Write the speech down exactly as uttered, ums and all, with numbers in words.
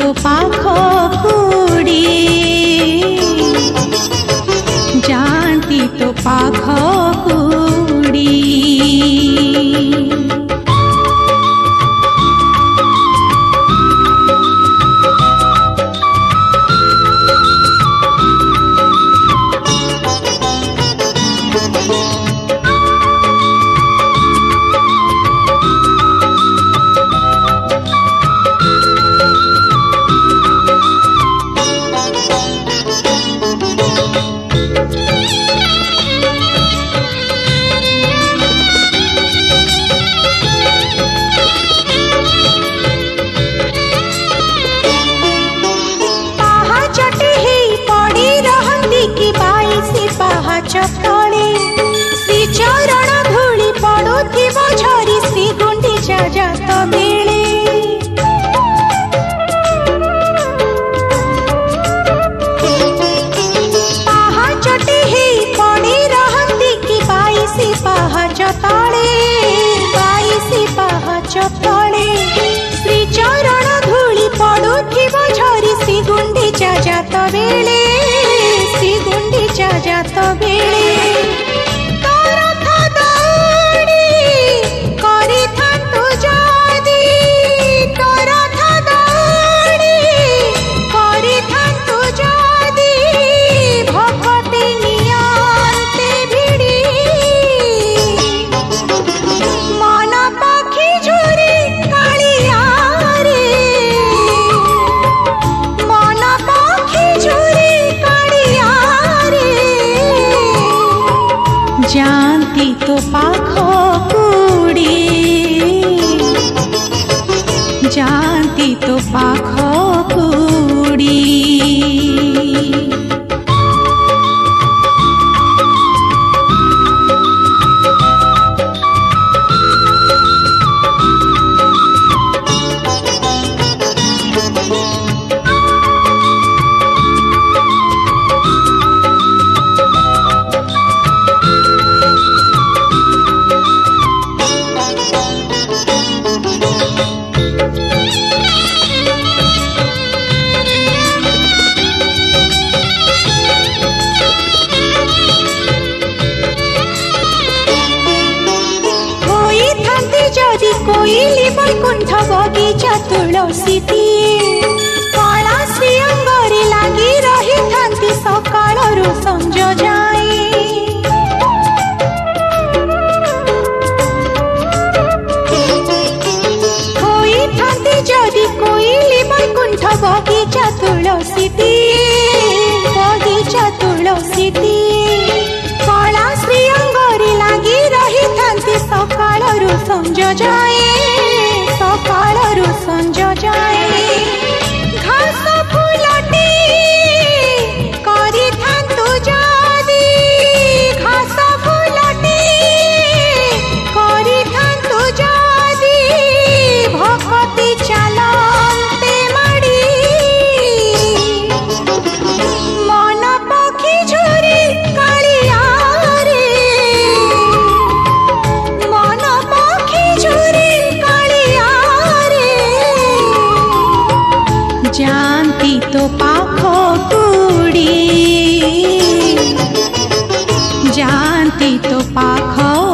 तो पाख कुड़ी जानती तो पाख कुड़ी चपले श्री चरण धूली पड़ुथिब झरी श्री गुंडीचा जात बेले पाहाचटे हे पड़ी रहती कि बाईसी पाहाच तले बाईसी पाहाच तले श्री चरण धूली पड़ुथिब झरी श्री गुंडीचा जात बेले श्री गुंडीचा जात बेले जानती तो पाख कुड़ी जानती तो पाख कुड़ी कोइली बैकुंठ बगीचा तुलसी कला श्री अंगरे लगी रही थांती सकाळरू संज जाए होई थांती जदि कोइली बैकुंठ बगीचा तुलसी बगीचा तुलसी कला श्री अंगरे लगी रही थांती सकाळरू संज जाए सकाळरू संज जाए घास फुलटी करी थांतु जादी घास फुलटी करी थांतु जादी भक्ति चलते माड़ी मन पक्षी झुरी कालिया रे मन पक्षी झुरी कालिया रे जानती तो पाख कुड़ी जानती तो पाख